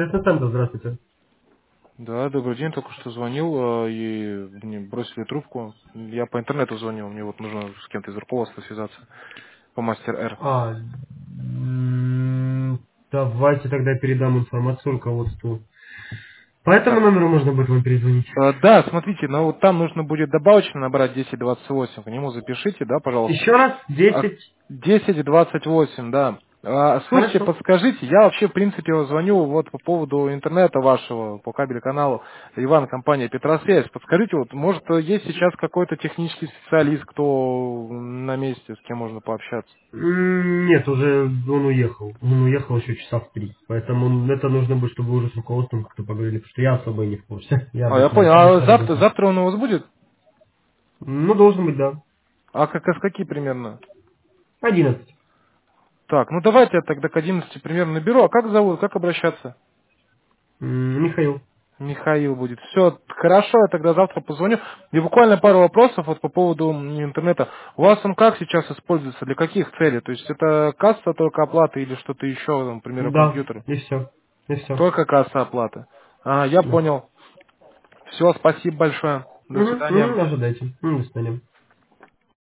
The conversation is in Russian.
Это Центр, здравствуйте. Да, добрый день, только что звонил, и мне бросили трубку. Я по интернету звонил, мне вот нужно с кем-то из руководства связаться по мастер Р. А, давайте тогда передам информацию руководству. По этому Так. номеру можно будет вам перезвонить. Да, смотрите, но вот там нужно будет добавочно набрать 1028, к нему запишите, да, пожалуйста. Еще раз, А, 10. 1028, да. Слушайте, Хорошо. подскажите, я вообще, в принципе, звоню вот по поводу интернета вашего, по кабель-каналу Иван, компания Петросвязь. Подскажите, вот, может, есть сейчас какой-то технический специалист, кто на месте, с кем можно пообщаться? Нет, уже он уехал. Он уехал еще часа в 3. Поэтому это нужно будет, чтобы вы уже с руководством как-то поговорили, потому что я особо и не в курсе. Я об Я этом понял. не А слежу. завтра он у вас будет? Ну, должен быть, да. А с какие примерно? 11. Так, ну давайте я тогда к 11 примерно наберу. А как зовут, как обращаться? Михаил. Михаил будет. Все, хорошо, я тогда завтра позвоню. И буквально пару вопросов вот по поводу интернета. У вас он как сейчас используется, для каких целей? То есть это касса только оплаты или что-то еще, например, Да, компьютер? и все. И все. Только касса оплаты. Я Да. понял. Все, спасибо большое. До свидания. Ожидайте. До свидания.